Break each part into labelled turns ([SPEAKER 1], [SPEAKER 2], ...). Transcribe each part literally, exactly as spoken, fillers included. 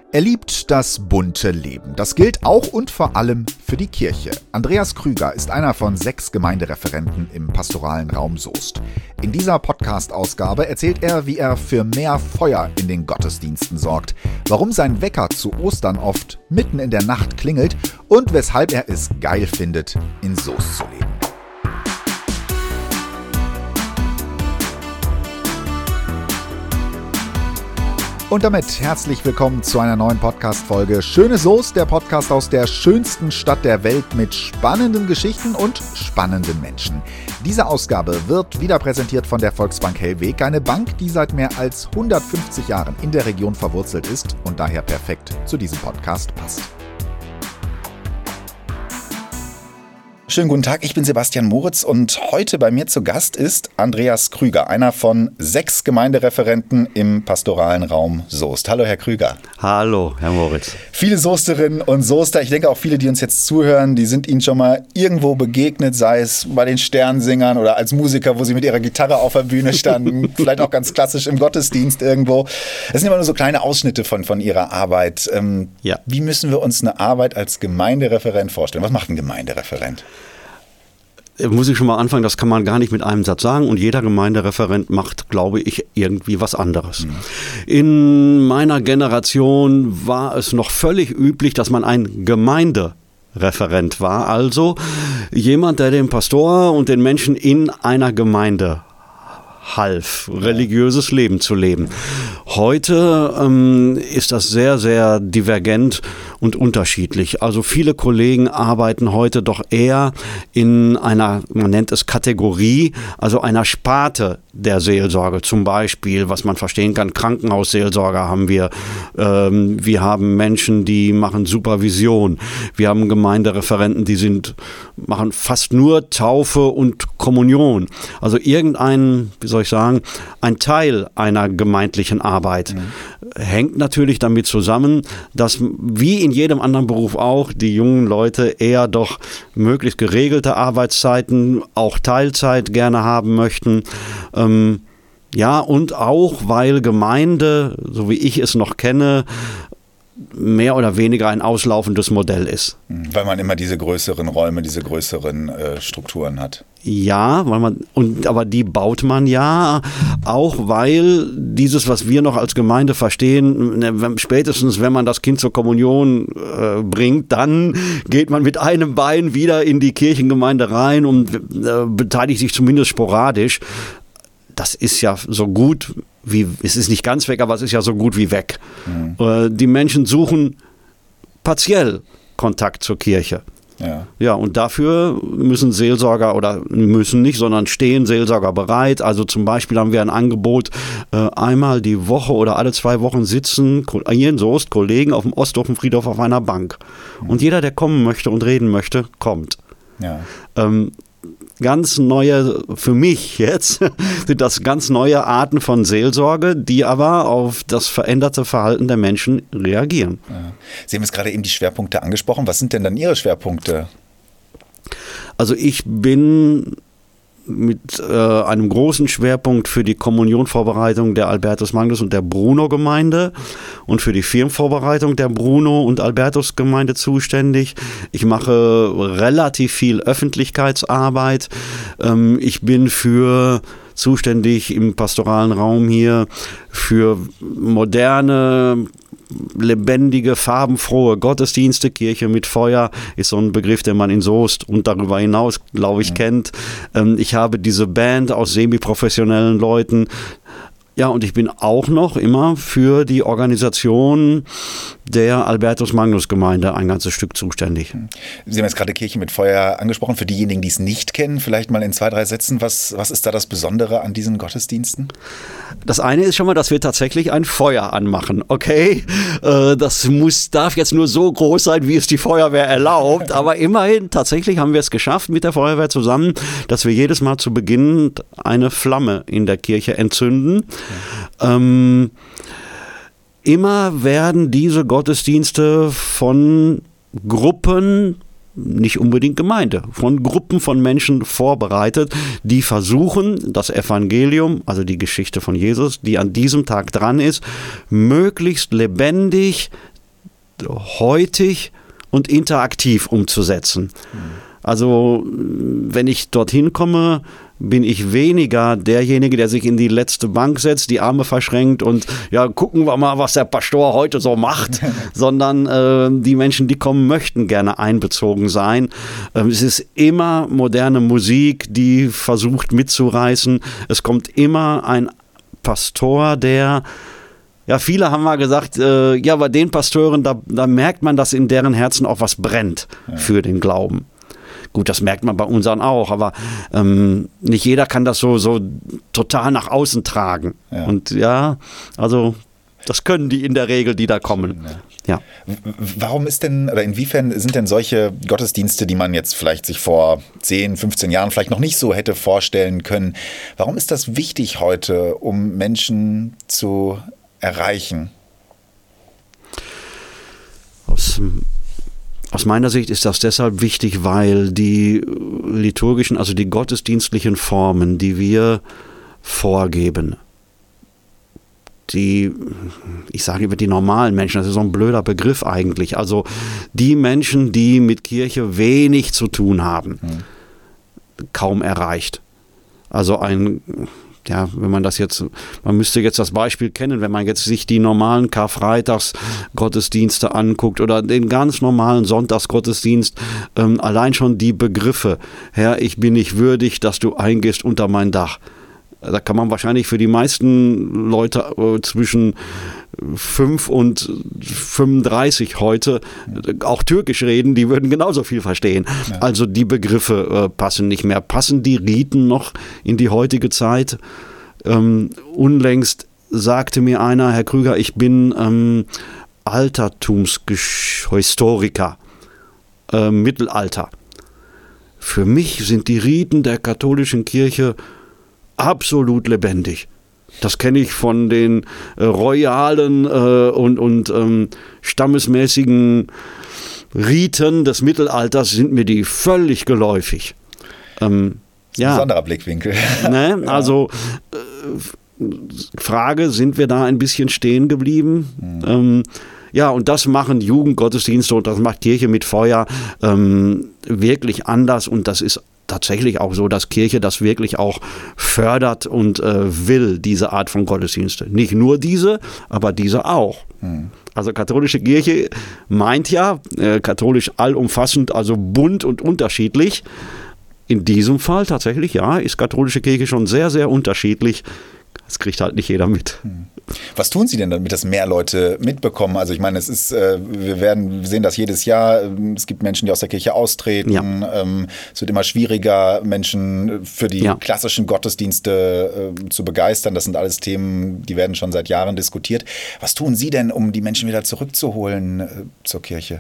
[SPEAKER 1] Er liebt das bunte Leben. Das gilt auch und vor allem für die Kirche. Andreas Krüger ist einer von sechs Gemeindereferenten im pastoralen Raum Soest. In dieser Podcast-Ausgabe erzählt er, wie er für mehr Feuer in den Gottesdiensten sorgt, warum sein Wecker zu Ostern oft mitten in der Nacht klingelt und weshalb er es geil findet, in Soest zu leben. Und damit herzlich willkommen zu einer neuen Podcast-Folge Schöne Soest, der Podcast aus der schönsten Stadt der Welt mit spannenden Geschichten und spannenden Menschen. Diese Ausgabe wird wieder präsentiert von der Volksbank Hellweg, eine Bank, die seit mehr als hundertfünfzig Jahren in der Region verwurzelt ist und daher perfekt zu diesem Podcast passt. Schönen guten Tag, ich bin Sebastian Moritz und heute bei mir zu Gast ist Andreas Krüger, einer von sechs Gemeindereferenten im pastoralen Raum Soest. Hallo Herr Krüger.
[SPEAKER 2] Hallo Herr Moritz.
[SPEAKER 1] Viele Soesterinnen und Soester, ich denke auch viele, die uns jetzt zuhören, die sind Ihnen schon mal irgendwo begegnet, sei es bei den Sternsingern oder als Musiker, wo Sie mit Ihrer Gitarre auf der Bühne standen, vielleicht auch ganz klassisch im Gottesdienst irgendwo. Das sind immer nur so kleine Ausschnitte von, von Ihrer Arbeit. Ähm,
[SPEAKER 2] ja.
[SPEAKER 1] Wie müssen wir uns eine Arbeit als Gemeindereferent vorstellen? Was macht ein Gemeindereferent?
[SPEAKER 2] Muss ich schon mal anfangen, das kann man gar nicht mit einem Satz sagen und jeder Gemeindereferent macht, glaube ich, irgendwie was anderes. Mhm. In meiner Generation war es noch völlig üblich, dass man ein Gemeindereferent war, also jemand, der dem Pastor und den Menschen in einer Gemeinde half, religiöses Leben zu leben. Heute ähm, ist das sehr, sehr divergent und unterschiedlich. Also viele Kollegen arbeiten heute doch eher in einer, man nennt es Kategorie, also einer Sparte der Seelsorge. Zum Beispiel, was man verstehen kann, Krankenhausseelsorger haben wir. Ähm, wir haben Menschen, die machen Supervision. Wir haben Gemeindereferenten, die sind, machen fast nur Taufe und Kommunion. Also irgendein, wie soll ich sagen, ein Teil einer gemeindlichen Arbeit. Mhm. Hängt natürlich damit zusammen, dass wie in jedem anderen Beruf auch die jungen Leute eher doch möglichst geregelte Arbeitszeiten, auch Teilzeit gerne haben möchten. Ähm, ja, und auch, weil Gemeinde, so wie ich es noch kenne, mehr oder weniger ein auslaufendes Modell ist.
[SPEAKER 1] Weil man immer diese größeren Räume, diese größeren äh, Strukturen hat.
[SPEAKER 2] Ja, weil man, und, aber die baut man ja, auch weil dieses, was wir noch als Gemeinde verstehen, spätestens wenn man das Kind zur Kommunion äh, bringt, dann geht man mit einem Bein wieder in die Kirchengemeinde rein und äh, beteiligt sich zumindest sporadisch. Das ist ja so gut wie, es ist nicht ganz weg, aber es ist ja so gut wie weg. Mhm. Äh, die Menschen suchen partiell Kontakt zur Kirche. Ja. Ja, und dafür müssen Seelsorger oder müssen nicht, sondern stehen Seelsorger bereit. Also zum Beispiel haben wir ein Angebot, äh, einmal die Woche oder alle zwei Wochen sitzen hier in Soest Kollegen auf dem Osthofen-Friedhof auf einer Bank. Mhm. Und jeder, der kommen möchte und reden möchte, kommt. Ja. Ähm, Ganz neue, für mich jetzt, sind das ganz neue Arten von Seelsorge, die aber auf das veränderte Verhalten der Menschen reagieren.
[SPEAKER 1] Ja. Sie haben jetzt gerade eben die Schwerpunkte angesprochen. Was sind denn dann Ihre Schwerpunkte?
[SPEAKER 2] Also ich bin mit äh, einem großen Schwerpunkt für die Kommunionvorbereitung der Albertus Magnus und der Bruno-Gemeinde und für die Firmenvorbereitung der Bruno- und Albertus-Gemeinde zuständig. Ich mache relativ viel Öffentlichkeitsarbeit. Ähm, ich bin für zuständig im pastoralen Raum hier für moderne, lebendige, farbenfrohe Gottesdienste. Kirche mit Feuer ist so ein Begriff, den man in Soest und darüber hinaus, glaube ich, kennt. Ähm, ich habe diese Band aus semi-professionellen Leuten. Ja, und ich bin auch noch immer für die Organisation der Albertus-Magnus-Gemeinde ein ganzes Stück zuständig.
[SPEAKER 1] Sie haben jetzt gerade Kirche mit Feuer angesprochen. Für diejenigen, die es nicht kennen, vielleicht mal in zwei, drei Sätzen, was, was ist da das Besondere an diesen Gottesdiensten?
[SPEAKER 2] Das eine ist schon mal, dass wir tatsächlich ein Feuer anmachen, okay? Das muss, darf jetzt nur so groß sein, wie es die Feuerwehr erlaubt, aber immerhin, tatsächlich haben wir es geschafft mit der Feuerwehr zusammen, dass wir jedes Mal zu Beginn eine Flamme in der Kirche entzünden. Ja. Ähm, immer werden diese Gottesdienste von Gruppen, nicht unbedingt Gemeinde, von Gruppen von Menschen vorbereitet, die versuchen, das Evangelium, also die Geschichte von Jesus, die an diesem Tag dran ist, möglichst lebendig heutig und interaktiv umzusetzen. Mhm. Also wenn ich dorthin komme, bin ich weniger derjenige, der sich in die letzte Bank setzt, die Arme verschränkt und ja, gucken wir mal, was der Pastor heute so macht, sondern äh, die Menschen, die kommen, möchten gerne einbezogen sein. Ähm, es ist immer moderne Musik, die versucht mitzureißen. Es kommt immer ein Pastor, der Ja, viele haben mal gesagt, äh, ja, bei den Pastoren, da, da merkt man, dass in deren Herzen auch was brennt ja. für den Glauben. Gut, das merkt man bei unseren auch, aber ähm, nicht jeder kann das so, so total nach außen tragen. Ja. Und ja, also das können die in der Regel, die da kommen. Ja.
[SPEAKER 1] Ja. Warum ist denn, oder inwiefern sind denn solche Gottesdienste, die man jetzt vielleicht sich vor zehn, fünfzehn Jahren vielleicht noch nicht so hätte vorstellen können, warum ist das wichtig heute, um Menschen zu erreichen?
[SPEAKER 2] Aus Aus meiner Sicht ist das deshalb wichtig, weil die liturgischen, also die gottesdienstlichen Formen, die wir vorgeben, die, ich sage über die normalen Menschen, das ist so ein blöder Begriff eigentlich, also die Menschen, die mit Kirche wenig zu tun haben, mhm. kaum erreicht. Also ein... Ja, wenn man das jetzt, man müsste jetzt das Beispiel kennen, wenn man jetzt sich die normalen Karfreitagsgottesdienste anguckt oder den ganz normalen Sonntagsgottesdienst, ähm, allein schon die Begriffe, Herr, ich bin nicht würdig, dass du eingehst unter mein Dach. Da kann man wahrscheinlich für die meisten Leute äh, zwischen fünf und fünfunddreißig heute äh, auch Türkisch reden, die würden genauso viel verstehen. Ja. Also die Begriffe äh, passen nicht mehr. Passen die Riten noch in die heutige Zeit? Ähm, unlängst sagte mir einer, Herr Krüger, ich bin ähm, Altertumshistoriker, äh, Mittelalter. Für mich sind die Riten der katholischen Kirche absolut lebendig. Das kenne ich von den äh, royalen äh, und, und ähm, stammesmäßigen Riten des Mittelalters sind mir die völlig geläufig. Ähm,
[SPEAKER 1] das ist ja. ein besonderer Blickwinkel.
[SPEAKER 2] Ne? Also äh, Frage, sind wir da ein bisschen stehen geblieben? Mhm. Ähm, ja, und das machen Jugendgottesdienste und das macht Kirche mit Feuer ähm, wirklich anders und das ist tatsächlich auch so, dass Kirche das wirklich auch fördert und äh, will, diese Art von Gottesdienste. Nicht nur diese, aber diese auch. Mhm. Also katholische Kirche meint ja, äh, katholisch allumfassend, also bunt und unterschiedlich. In diesem Fall tatsächlich, ja, ist katholische Kirche schon sehr, sehr unterschiedlich. Das kriegt halt nicht jeder mit.
[SPEAKER 1] Was tun Sie denn, damit das mehr Leute mitbekommen? Also ich meine, es ist, wir werden, wir sehen das jedes Jahr. Es gibt Menschen, die aus der Kirche austreten. Ja. Es wird immer schwieriger, Menschen für die ja. klassischen Gottesdienste zu begeistern. Das sind alles Themen, die werden schon seit Jahren diskutiert. Was tun Sie denn, um die Menschen wieder zurückzuholen zur Kirche?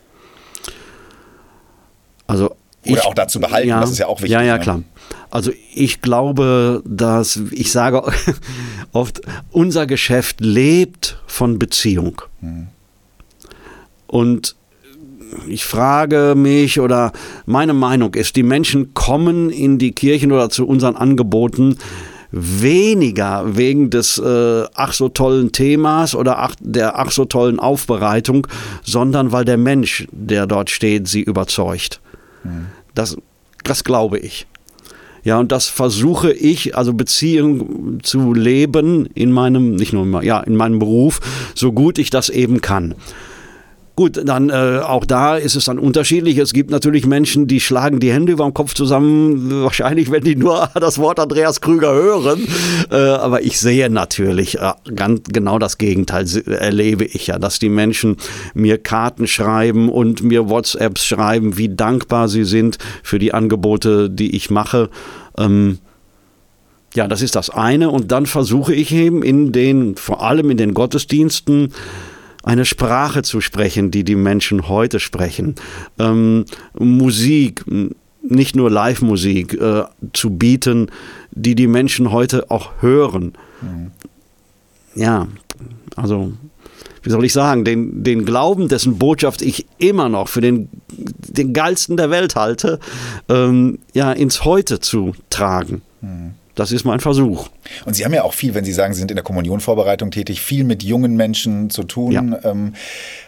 [SPEAKER 2] Also
[SPEAKER 1] Oder
[SPEAKER 2] ich,
[SPEAKER 1] auch dazu behalten,
[SPEAKER 2] ja,
[SPEAKER 1] das ist ja auch wichtig.
[SPEAKER 2] Ja, ja,
[SPEAKER 1] ne?
[SPEAKER 2] klar. Also ich glaube, dass, ich sage oft, unser Geschäft lebt von Beziehung. Hm. Und ich frage mich, oder meine Meinung ist, die Menschen kommen in die Kirchen oder zu unseren Angeboten weniger wegen des äh, ach so tollen Themas oder ach, der ach so tollen Aufbereitung, sondern weil der Mensch, der dort steht, sie überzeugt. Hm. Das, das glaube ich. Ja, und das versuche ich, also Beziehung zu leben in meinem, nicht nur, ja, in meinem Beruf, so gut ich das eben kann. Gut, dann äh, auch da ist es dann unterschiedlich. Es gibt natürlich Menschen, die schlagen die Hände über dem Kopf zusammen, wahrscheinlich, wenn die nur das Wort Andreas Krüger hören. Äh, aber ich sehe natürlich, äh, ganz genau das Gegenteil erlebe ich ja, dass die Menschen mir Karten schreiben und mir WhatsApps schreiben, wie dankbar sie sind für die Angebote, die ich mache. Ähm, ja, das ist das eine. Und dann versuche ich eben in den, vor allem in den Gottesdiensten, eine Sprache zu sprechen, die die Menschen heute sprechen. Ähm, Musik, nicht nur Live-Musik, äh, zu bieten, die die Menschen heute auch hören. Mhm. Ja, also, wie soll ich sagen, den, den Glauben, dessen Botschaft ich immer noch für den, den geilsten der Welt halte, ähm, ja, ins Heute zu tragen. Mhm. Das ist mein Versuch.
[SPEAKER 1] Und Sie haben ja auch viel, wenn Sie sagen, Sie sind in der Kommunionvorbereitung tätig, viel mit jungen Menschen zu tun. Ja. Ähm,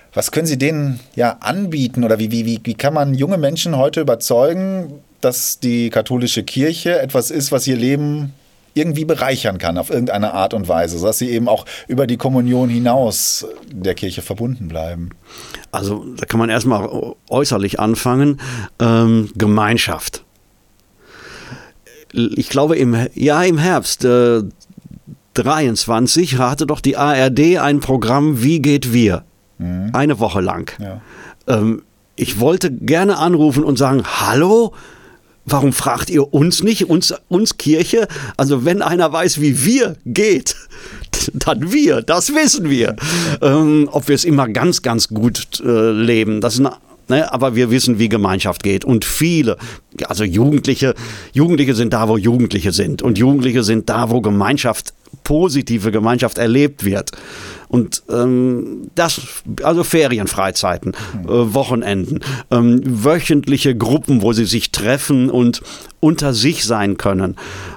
[SPEAKER 1] Was können Sie denen ja anbieten oder wie, wie, wie, wie kann man junge Menschen heute überzeugen, dass die katholische Kirche etwas ist, was ihr Leben irgendwie bereichern kann auf irgendeine Art und Weise, sodass sie eben auch über die Kommunion hinaus der Kirche verbunden bleiben?
[SPEAKER 2] Also da kann man erstmal äußerlich anfangen. Ähm, Gemeinschaft. Ich glaube, im, ja, im Herbst äh, dreiundzwanzig hatte doch die A R D ein Programm Wie geht wir? Mhm. Eine Woche lang. Ja. Ähm, ich wollte gerne anrufen und sagen, hallo? Warum fragt ihr uns nicht, uns, uns Kirche? Also wenn einer weiß, wie wir geht, dann wir, das wissen wir. Ähm, ob wir es immer ganz, ganz gut äh, leben, das ist eine, ne, aber wir wissen, wie Gemeinschaft geht. Und viele, also Jugendliche, Jugendliche sind da, wo Jugendliche sind. Und Jugendliche sind da, wo Gemeinschaft, positive Gemeinschaft erlebt wird. Und ähm, das, also Ferienfreizeiten, äh, Wochenenden, ähm, wöchentliche Gruppen, wo sie sich treffen und unter sich sein können,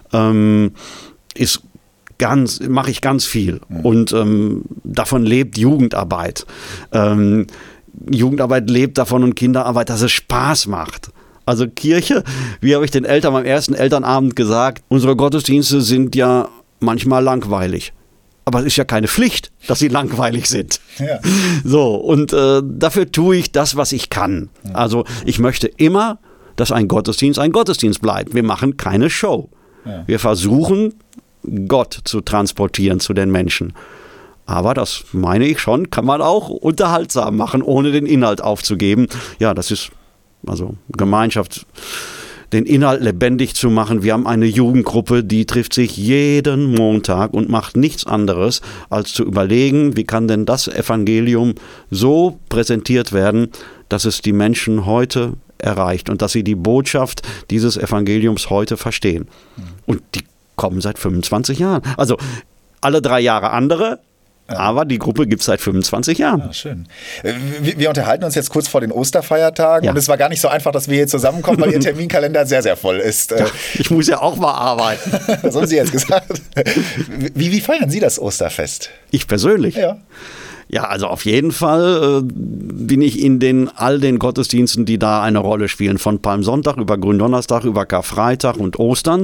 [SPEAKER 2] ähm, ist ganz, mache ich ganz viel. Und ähm, davon lebt Jugendarbeit. Ähm, Jugendarbeit lebt davon und Kinderarbeit, dass es Spaß macht. Also Kirche, wie habe ich den Eltern beim ersten Elternabend gesagt, unsere Gottesdienste sind ja manchmal langweilig. Aber es ist ja keine Pflicht, dass sie langweilig sind. Ja. So, und äh, dafür tue ich das, was ich kann. Ja. Also ich möchte immer, dass ein Gottesdienst ein Gottesdienst bleibt. Wir machen keine Show. Ja. Wir versuchen, Gott zu transportieren zu den Menschen. Aber das meine ich schon, kann man auch unterhaltsam machen, ohne den Inhalt aufzugeben. Ja, das ist also Gemeinschaft, den Inhalt lebendig zu machen. Wir haben eine Jugendgruppe, die trifft sich jeden Montag und macht nichts anderes, als zu überlegen, wie kann denn das Evangelium so präsentiert werden, dass es die Menschen heute erreicht und dass sie die Botschaft dieses Evangeliums heute verstehen. Und die kommen seit fünfundzwanzig Jahren. Also alle drei Jahre andere, aber die Gruppe gibt es seit fünfundzwanzig Jahren.
[SPEAKER 1] Ja, schön. Wir, wir unterhalten uns jetzt kurz vor den Osterfeiertagen ja. und es war gar nicht so einfach, dass wir hier zusammenkommen, weil Ihr Terminkalender sehr, sehr voll ist.
[SPEAKER 2] Ja, ich muss ja auch mal arbeiten.
[SPEAKER 1] Was haben Sie jetzt gesagt? Wie, wie feiern Sie das Osterfest?
[SPEAKER 2] Ich persönlich?
[SPEAKER 1] Ja.
[SPEAKER 2] Ja, also auf jeden Fall äh, bin ich in den all den Gottesdiensten, die da eine Rolle spielen, von Palmsonntag über Gründonnerstag, über Karfreitag und Ostern.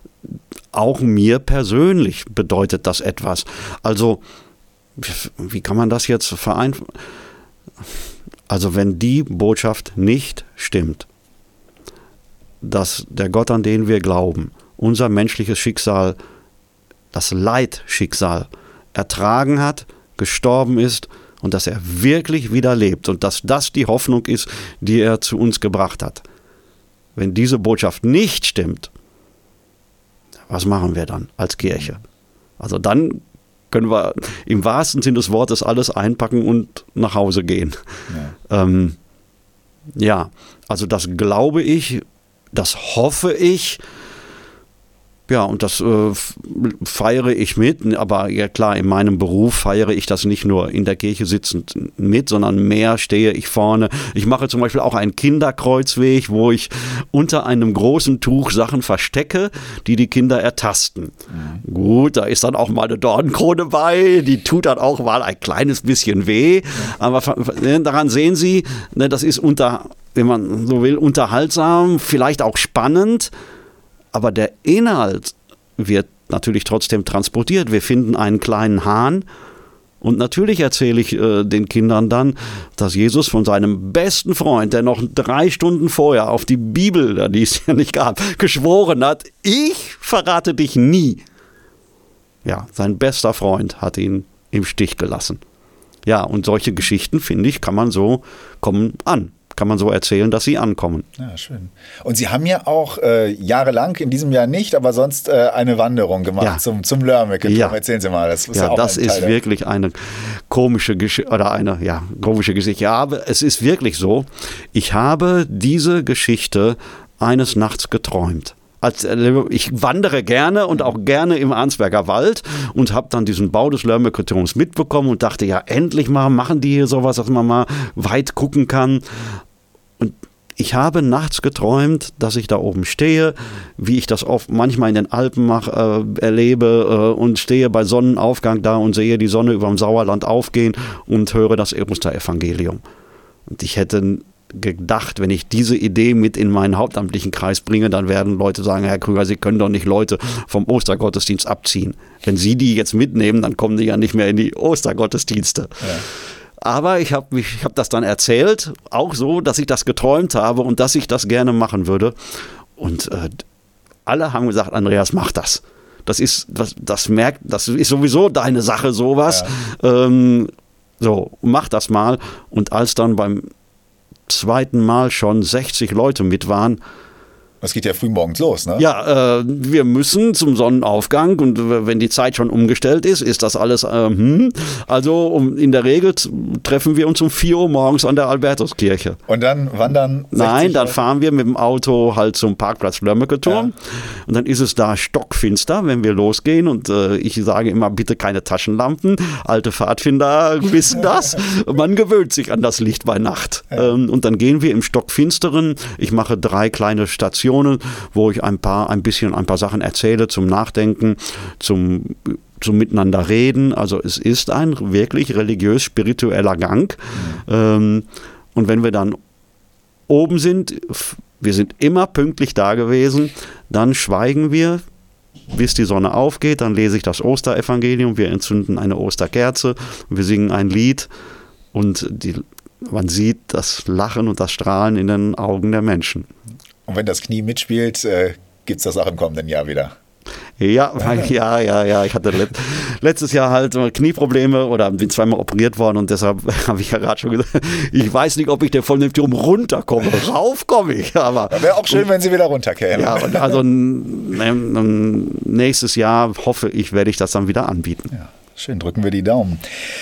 [SPEAKER 2] Auch mir persönlich bedeutet das etwas. Also wie kann man das jetzt vereinfachen? Also wenn die Botschaft nicht stimmt, dass der Gott, an den wir glauben, unser menschliches Schicksal, das Leidschicksal ertragen hat, gestorben ist und dass er wirklich wieder lebt und dass das die Hoffnung ist, die er zu uns gebracht hat. Wenn diese Botschaft nicht stimmt, was machen wir dann als Kirche? Also dann können wir im wahrsten Sinne des Wortes alles einpacken und nach Hause gehen. Ja, ähm, ja also das glaube ich, das hoffe ich. Ja, und das äh, feiere ich mit, aber ja klar, in meinem Beruf feiere ich das nicht nur in der Kirche sitzend mit, sondern mehr stehe ich vorne. Ich mache zum Beispiel auch einen Kinderkreuzweg, wo ich unter einem großen Tuch Sachen verstecke, die die Kinder ertasten. Mhm. Gut, da ist dann auch mal eine Dornenkrone bei, die tut dann auch mal ein kleines bisschen weh, aber daran sehen Sie, ne, das ist unter, wenn man so will, unterhaltsam, vielleicht auch spannend. Aber der Inhalt wird natürlich trotzdem transportiert. Wir finden einen kleinen Hahn und natürlich erzähle ich äh, den Kindern dann, dass Jesus von seinem besten Freund, der noch drei Stunden vorher auf die Bibel, die es ja nicht gab, geschworen hat, ich verrate dich nie. Ja, sein bester Freund hat ihn im Stich gelassen. Ja, und solche Geschichten, finde ich, kann man so kommen an. Kann man so erzählen, dass sie ankommen.
[SPEAKER 1] Ja, schön. Und Sie haben ja auch äh, jahrelang, in diesem Jahr nicht, aber sonst äh, eine Wanderung gemacht ja. zum, zum Lörmecke.
[SPEAKER 2] Ja.
[SPEAKER 1] Erzählen Sie mal. Das ist,
[SPEAKER 2] ja,
[SPEAKER 1] ja auch
[SPEAKER 2] das
[SPEAKER 1] ein
[SPEAKER 2] ist
[SPEAKER 1] Teil
[SPEAKER 2] wirklich eine komische Geschichte, oder eine ja, komische Geschichte. Ja, aber es ist wirklich so, ich habe diese Geschichte eines Nachts geträumt. Als, ich wandere gerne und auch gerne im Arnsberger Wald und habe dann diesen Bau des Lörmecke-Turms mitbekommen und dachte, ja, endlich mal machen die hier sowas, dass man mal weit gucken kann. Und ich habe nachts geträumt, dass ich da oben stehe, wie ich das oft manchmal in den Alpen mach, äh, erlebe äh, und stehe bei Sonnenaufgang da und sehe die Sonne über dem Sauerland aufgehen und höre das Osterevangelium. Und ich hätte gedacht, wenn ich diese Idee mit in meinen hauptamtlichen Kreis bringe, dann werden Leute sagen, Herr Krüger, Sie können doch nicht Leute vom Ostergottesdienst abziehen. Wenn Sie die jetzt mitnehmen, dann kommen die ja nicht mehr in die Ostergottesdienste. Ja. Aber ich habe hab das dann erzählt, auch so, dass ich das geträumt habe und dass ich das gerne machen würde. Und äh, alle haben gesagt, Andreas, mach das. Das ist, das, das merkt, das ist sowieso deine Sache, sowas. Ja. Ähm, so, mach das mal. Und als dann beim zweiten Mal schon sechzig Leute mit waren.
[SPEAKER 1] Das geht ja früh morgens los, ne?
[SPEAKER 2] Ja, äh, wir müssen zum Sonnenaufgang und äh, wenn die Zeit schon umgestellt ist, ist das alles, äh, hm. Also um, in der Regel treffen wir uns um vier Uhr morgens an der Albertuskirche.
[SPEAKER 1] Und dann wandern sechzig
[SPEAKER 2] Nein, dann
[SPEAKER 1] Leute?
[SPEAKER 2] fahren wir mit dem Auto halt zum Parkplatz Lörmecke-Turm. Ja. Und dann ist es da stockfinster, wenn wir losgehen und äh, ich sage immer, bitte keine Taschenlampen. Alte Pfadfinder wissen das. Man gewöhnt sich an das Licht bei Nacht. Ja. Ähm, und dann gehen wir im Stockfinsteren. Ich mache drei kleine Stationen, wo ich ein paar, ein bisschen ein paar Sachen erzähle zum Nachdenken, zum, zum Miteinander reden. Also es ist ein wirklich religiös-spiritueller Gang. Mhm. Ähm, und wenn wir dann oben sind, wir sind immer pünktlich da gewesen, dann schweigen wir, bis die Sonne aufgeht, dann lese ich das Osterevangelium, wir entzünden eine Osterkerze, wir singen ein Lied und die, man sieht das Lachen und das Strahlen in den Augen der Menschen.
[SPEAKER 1] Und wenn das Knie mitspielt, äh, gibt es das auch im kommenden Jahr wieder?
[SPEAKER 2] Ja, ja, ja, ja. Ich hatte let- letztes Jahr halt Knieprobleme oder bin zweimal operiert worden und deshalb habe ich ja gerade schon gesagt, ich weiß nicht, ob ich der von dem Turm runterkomme. Rauf komme ich. Aber
[SPEAKER 1] wäre auch schön, und, wenn Sie wieder runterkämen.
[SPEAKER 2] Ja, also n- n- nächstes Jahr hoffe ich, werde ich das dann wieder anbieten.
[SPEAKER 1] Ja, schön, drücken wir die Daumen.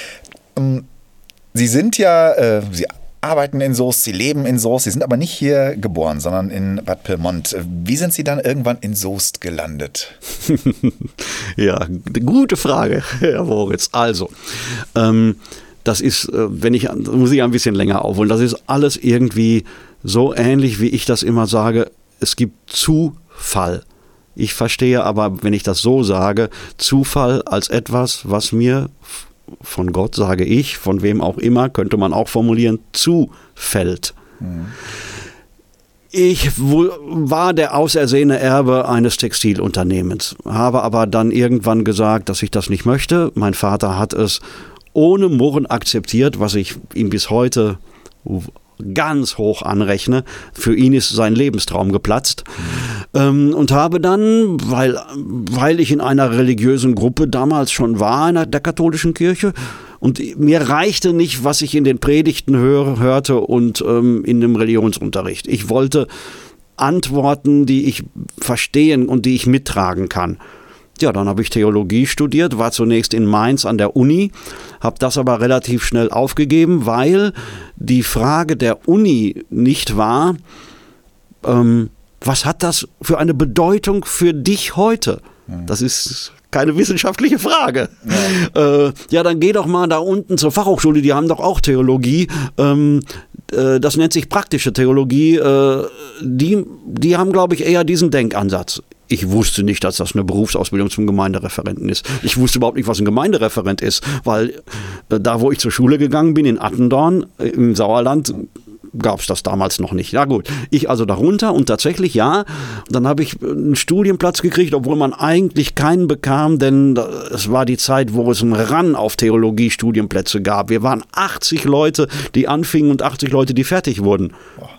[SPEAKER 1] Sie sind ja, äh, Sie arbeiten in Soest, Sie leben in Soest, Sie sind aber nicht hier geboren, sondern in Bad Pyrmont. Wie sind Sie dann irgendwann in Soest gelandet?
[SPEAKER 2] Ja, gute Frage, Herr Moritz. Also, ähm, das ist, wenn ich, muss ich ein bisschen länger aufholen, das ist alles irgendwie so ähnlich, wie ich das immer sage, es gibt Zufall. Ich verstehe aber, wenn ich das so sage, Zufall als etwas, was mir von Gott, sage ich, von wem auch immer, könnte man auch formulieren, zufällt. Mhm. Ich war der ausersehene Erbe eines Textilunternehmens, habe aber dann irgendwann gesagt, dass ich das nicht möchte. Mein Vater hat es ohne Murren akzeptiert, was ich ihm bis heute ganz hoch anrechne. Für ihn ist sein Lebenstraum geplatzt. Mhm. Ähm, und habe dann, weil, weil ich in einer religiösen Gruppe damals schon war, in der katholischen Kirche, und mir reichte nicht, was ich in den Predigten hör, hörte und ähm, in dem Religionsunterricht. Ich wollte Antworten, die ich verstehen und die ich mittragen kann. Ja, dann habe ich Theologie studiert, war zunächst in Mainz an der Uni, habe das aber relativ schnell aufgegeben, weil die Frage der Uni nicht war, ähm, was hat das für eine Bedeutung für dich heute? Das ist keine wissenschaftliche Frage. Ja. Äh, ja, dann geh doch mal da unten zur Fachhochschule, die haben doch auch Theologie. Ähm, äh, das nennt sich praktische Theologie. Äh, die, die haben, glaube ich, eher diesen Denkansatz. Ich wusste nicht, dass das eine Berufsausbildung zum Gemeindereferenten ist. Ich wusste überhaupt nicht, was ein Gemeindereferent ist, weil äh, da, wo ich zur Schule gegangen bin, in Attendorn, äh, im Sauerland, gab es das damals noch nicht. Ja gut, ich also darunter und tatsächlich ja, dann habe ich einen Studienplatz gekriegt, obwohl man eigentlich keinen bekam, denn es war die Zeit, wo es einen Run auf Theologie-Studienplätze gab. Wir waren achtzig Leute, die anfingen und achtzig Leute, die fertig wurden.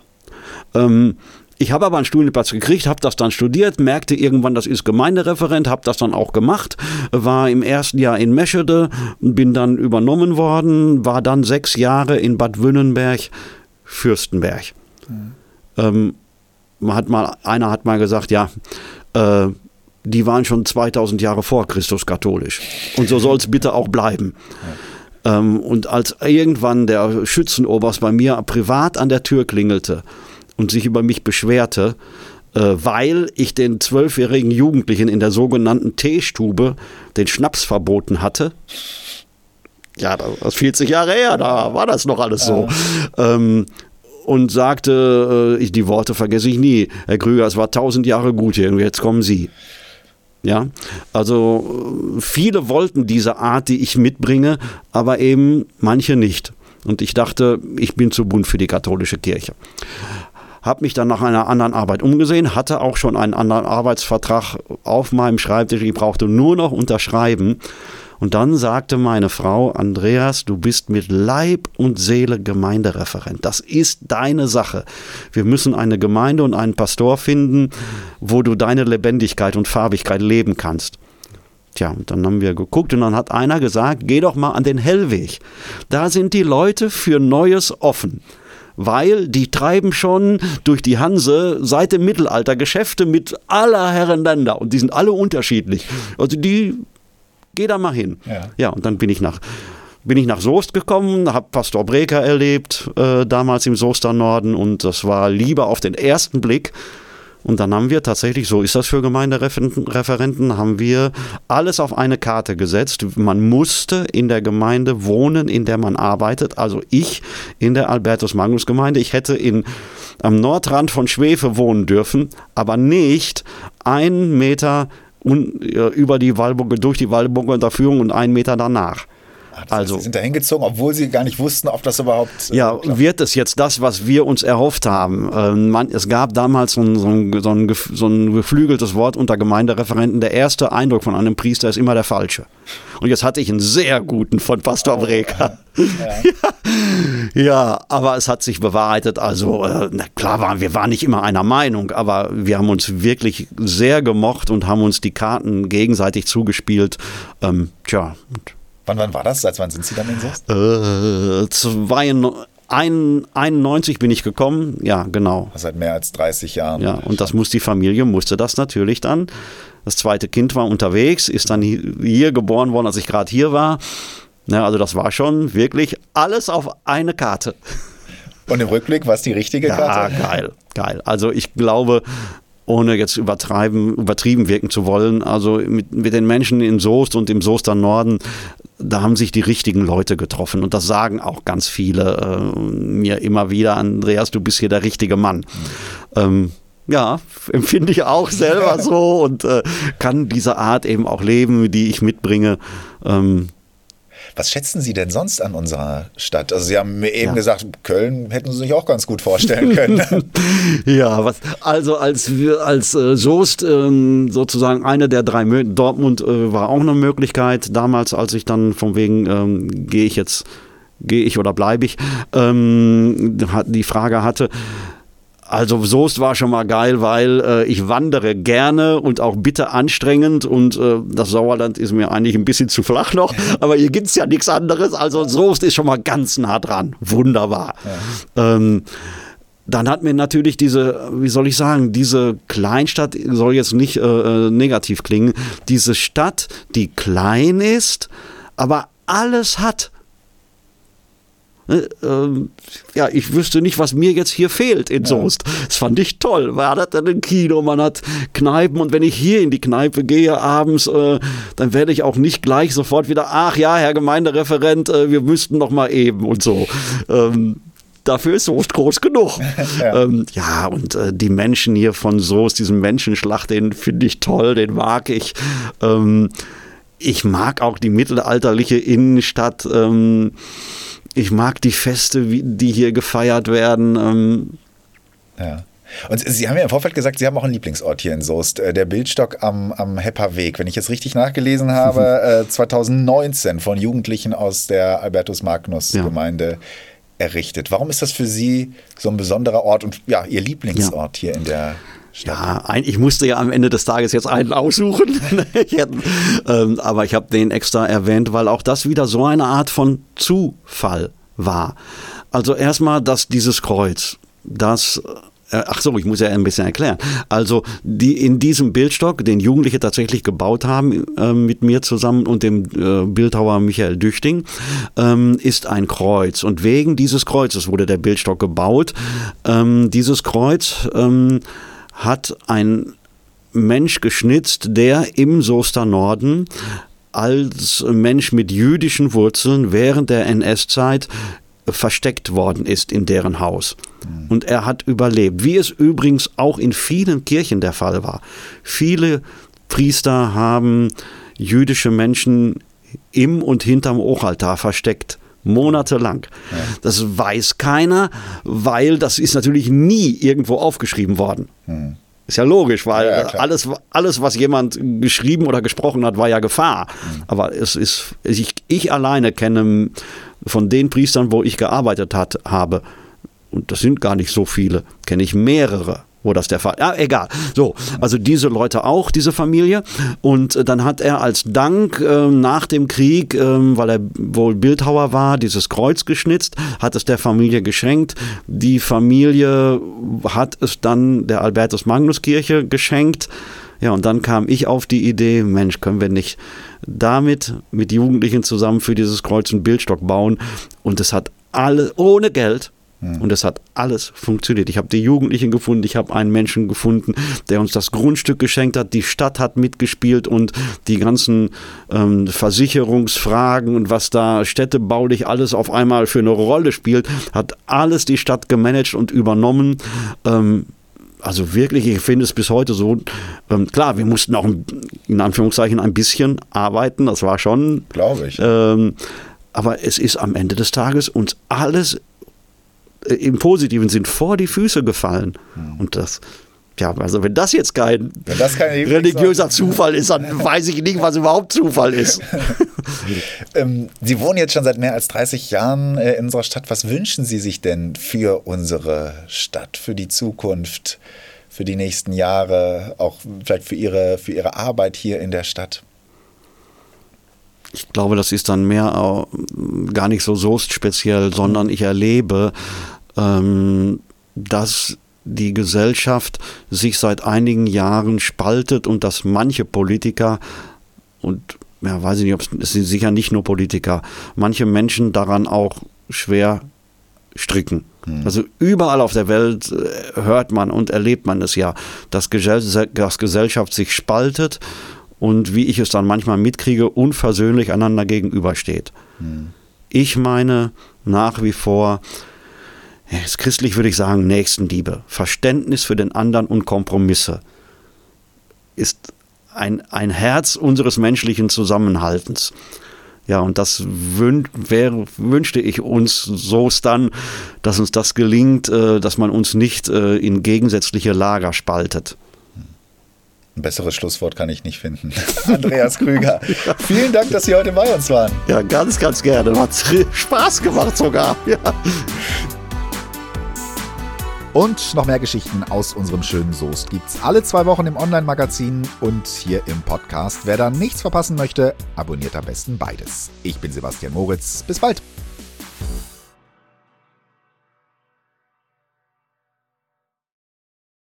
[SPEAKER 2] Ähm, ich habe aber einen Studienplatz gekriegt, habe das dann studiert, merkte irgendwann, das ist Gemeindereferent, habe das dann auch gemacht, war im ersten Jahr in Meschede, bin dann übernommen worden, war dann sechs Jahre in Bad Wünnenberg, Fürstenberg. Mhm. Ähm, man hat mal, einer hat mal gesagt, ja, äh, die waren schon zweitausend Jahre vor Christus katholisch. Und so soll es bitte auch bleiben. Ja. Ähm, und als irgendwann der Schützenoberst bei mir privat an der Tür klingelte und sich über mich beschwerte, äh, weil ich den zwölfjährigen Jugendlichen in der sogenannten Teestube den Schnaps verboten hatte. Ja, das ist vierzig Jahre her, da war das noch alles so. Ja. Ähm, und sagte, äh, die Worte vergesse ich nie, Herr Krüger, es war tausend Jahre gut hier und jetzt kommen Sie. Ja, also viele wollten diese Art, die ich mitbringe, aber eben manche nicht. Und ich dachte, ich bin zu bunt für die katholische Kirche. Habe mich dann nach einer anderen Arbeit umgesehen, hatte auch schon einen anderen Arbeitsvertrag auf meinem Schreibtisch, ich brauchte nur noch unterschreiben. Und dann sagte meine Frau, Andreas, du bist mit Leib und Seele Gemeindereferent. Das ist deine Sache. Wir müssen eine Gemeinde und einen Pastor finden, wo du deine Lebendigkeit und Farbigkeit leben kannst. Tja, und dann haben wir geguckt und dann hat einer gesagt, geh doch mal an den Hellweg. Da sind die Leute für Neues offen. Weil die treiben schon durch die Hanse seit dem Mittelalter Geschäfte mit aller Herren Länder und die sind alle unterschiedlich. Also die... Geh da mal hin. Ja, ja und dann bin ich nach, bin ich nach Soest gekommen, habe Pastor Breker erlebt, äh, damals im Soester Norden und das war Liebe auf den ersten Blick. Und dann haben wir tatsächlich, so ist das für Gemeindereferenten, haben wir alles auf eine Karte gesetzt. Man musste in der Gemeinde wohnen, in der man arbeitet. Also ich in der Albertus-Magnus-Gemeinde. Ich hätte in, am Nordrand von Schwefe wohnen dürfen, aber nicht einen Meter und über die Walburger, durch die Walburger Unterführung und einen Meter danach.
[SPEAKER 1] Ach, das also, heißt, Sie sind da hingezogen, obwohl Sie gar nicht wussten, ob das überhaupt...
[SPEAKER 2] Äh, ja, klappt. Wird es jetzt das, was wir uns erhofft haben? Ähm, man, es gab damals so ein, so, ein, so, ein, so ein geflügeltes Wort unter Gemeindereferenten, der erste Eindruck von einem Priester ist immer der falsche. Und jetzt hatte ich einen sehr guten von Pastor oh, Breker. Ja. ja. ja, aber es hat sich bewahrheitet. Also äh, klar, waren, wir waren nicht immer einer Meinung, aber wir haben uns wirklich sehr gemocht und haben uns die Karten gegenseitig zugespielt. Ähm, tja,
[SPEAKER 1] Wann, wann war das? Seit wann sind Sie dann in Soest?
[SPEAKER 2] Äh, einundneunzig bin ich gekommen, ja, genau.
[SPEAKER 1] Seit mehr als dreißig Jahren.
[SPEAKER 2] Ja, und das muss die Familie, musste das natürlich dann. Das zweite Kind war unterwegs, ist dann hier geboren worden, als ich gerade hier war. Ja, also das war schon wirklich alles auf eine Karte.
[SPEAKER 1] Und im Rückblick war es die richtige Karte?
[SPEAKER 2] Ja, geil, geil. Also ich glaube... ohne jetzt übertreiben, übertrieben wirken zu wollen, also mit, mit den Menschen in Soest und im Soester Norden, da haben sich die richtigen Leute getroffen und das sagen auch ganz viele äh, mir immer wieder, Andreas, du bist hier der richtige Mann. Mhm. Ähm, ja, empfinde ich auch selber so und äh, kann diese Art eben auch leben, die ich mitbringe. Ähm,
[SPEAKER 1] Was schätzen Sie denn sonst an unserer Stadt? Also Sie haben mir eben ja. gesagt, Köln hätten Sie sich auch ganz gut vorstellen können.
[SPEAKER 2] ja, was, also als wir als äh, Soest ähm, sozusagen eine der drei, Mö- Dortmund äh, war auch eine Möglichkeit. Damals, als ich dann von wegen ähm, gehe ich jetzt, gehe ich oder bleibe ich, ähm, die Frage hatte. Also Soest war schon mal geil, weil äh, ich wandere gerne und auch bitte anstrengend und äh, das Sauerland ist mir eigentlich ein bisschen zu flach noch, aber hier gibt es ja nichts anderes, also Soest ist schon mal ganz nah dran, wunderbar. Ja. Ähm, dann hat mir natürlich diese, wie soll ich sagen, diese Kleinstadt, soll jetzt nicht äh, negativ klingen, diese Stadt, die klein ist, aber alles hat. Ja, ich wüsste nicht, was mir jetzt hier fehlt in Soest. Das fand ich toll. Man hat dann ein Kino, man hat Kneipen und wenn ich hier in die Kneipe gehe abends, äh, dann werde ich auch nicht gleich sofort wieder, ach ja, Herr Gemeindereferent, äh, wir müssten noch mal eben und so. Ähm, Dafür ist Soest groß genug. Ja, ähm, ja und äh, die Menschen hier von Soest, diesen Menschenschlag, den finde ich toll, den mag ich. Ähm, ich mag auch die mittelalterliche Innenstadt. Ähm, Ich mag die Feste, die hier gefeiert werden. Ähm
[SPEAKER 1] ja. Und Sie haben ja im Vorfeld gesagt, Sie haben auch einen Lieblingsort hier in Soest, der Bildstock am, am Hepperweg. Wenn ich jetzt richtig nachgelesen habe, zweitausendneunzehn von Jugendlichen aus der Albertus-Magnus-Gemeinde ja. errichtet. Warum ist das für Sie so ein besonderer Ort und ja, Ihr Lieblingsort ja. hier in der Stadt?
[SPEAKER 2] Ja, ich musste ja am Ende des Tages jetzt einen aussuchen, aber ich habe den extra erwähnt, weil auch das wieder so eine Art von Zufall war. Also erstmal, dass dieses Kreuz, das... Ach so, ich muss ja ein bisschen erklären. Also die in diesem Bildstock, den Jugendliche tatsächlich gebaut haben äh, mit mir zusammen und dem äh, Bildhauer Michael Düchting, ähm, ist ein Kreuz. Und wegen dieses Kreuzes wurde der Bildstock gebaut. Ähm, dieses Kreuz ähm, hat ein Mensch geschnitzt, der im Soester Norden als Mensch mit jüdischen Wurzeln während der N S-Zeit versteckt worden ist in deren Haus. Mhm. Und er hat überlebt, wie es übrigens auch in vielen Kirchen der Fall war. Viele Priester haben jüdische Menschen im und hinterm Hochaltar versteckt. Monatelang. Ja. Das weiß keiner, weil das ist natürlich nie irgendwo aufgeschrieben worden. Hm. Ist ja logisch, weil ja, ja, alles, alles, was jemand geschrieben oder gesprochen hat, war ja Gefahr. Hm. Aber es ist, ich, ich alleine kenne von den Priestern, wo ich gearbeitet hat, habe, und das sind gar nicht so viele, kenne ich mehrere, wo das der Fall ist. Ja, egal. So, also diese Leute auch, diese Familie. Und dann hat er als Dank äh, nach dem Krieg, äh, weil er wohl Bildhauer war, dieses Kreuz geschnitzt, hat es der Familie geschenkt. Die Familie hat es dann der Albertus-Magnus-Kirche geschenkt. Ja, und dann kam ich auf die Idee, Mensch, können wir nicht damit mit Jugendlichen zusammen für dieses Kreuz einen Bildstock bauen? Und es hat alle, ohne Geld, und es hat alles funktioniert. Ich habe die Jugendlichen gefunden, ich habe einen Menschen gefunden, der uns das Grundstück geschenkt hat. Die Stadt hat mitgespielt und die ganzen ähm, Versicherungsfragen und was da städtebaulich alles auf einmal für eine Rolle spielt, hat alles die Stadt gemanagt und übernommen. Ähm, also wirklich, ich finde es bis heute so, ähm, klar, wir mussten auch in Anführungszeichen ein bisschen arbeiten, das war schon.
[SPEAKER 1] Glaube ich.
[SPEAKER 2] Ähm, aber es ist am Ende des Tages uns alles im positiven Sinn vor die Füße gefallen. Hm. Und das, ja, also wenn das jetzt kein das religiöser Zufall ist, dann weiß ich nicht, was überhaupt Zufall ist.
[SPEAKER 1] ähm, Sie wohnen jetzt schon seit mehr als dreißig Jahren äh, in unserer Stadt. Was wünschen Sie sich denn für unsere Stadt, für die Zukunft, für die nächsten Jahre, auch vielleicht für Ihre, für Ihre Arbeit hier in der Stadt?
[SPEAKER 2] Ich glaube, das ist dann mehr äh, gar nicht so Soest-speziell, sondern ich erlebe, ähm, dass die Gesellschaft sich seit einigen Jahren spaltet und dass manche Politiker, und ja, weiß ich nicht, ob es, es sind sicher nicht nur Politiker, manche Menschen daran auch schwer stricken. Hm. Also überall auf der Welt äh, hört man und erlebt man es ja, dass, Gesell- dass Gesellschaft sich spaltet und wie ich es dann manchmal mitkriege, unversöhnlich einander gegenübersteht. Hm. Ich meine nach wie vor, jetzt christlich würde ich sagen, Nächstenliebe, Verständnis für den anderen und Kompromisse ist ein, ein Herz unseres menschlichen Zusammenhaltens. Ja, und das wün- wär, wünschte ich uns so dann, dass uns das gelingt, äh, dass man uns nicht äh, in gegensätzliche Lager spaltet.
[SPEAKER 1] Ein besseres Schlusswort kann ich nicht finden. Andreas Krüger, ja. Vielen Dank, dass Sie heute bei uns waren.
[SPEAKER 2] Ja, ganz, ganz gerne. Hat Spaß gemacht sogar. Ja.
[SPEAKER 1] Und noch mehr Geschichten aus unserem schönen Soest gibt's alle zwei Wochen im Online-Magazin und hier im Podcast. Wer da nichts verpassen möchte, abonniert am besten beides. Ich bin Sebastian Moritz. Bis bald.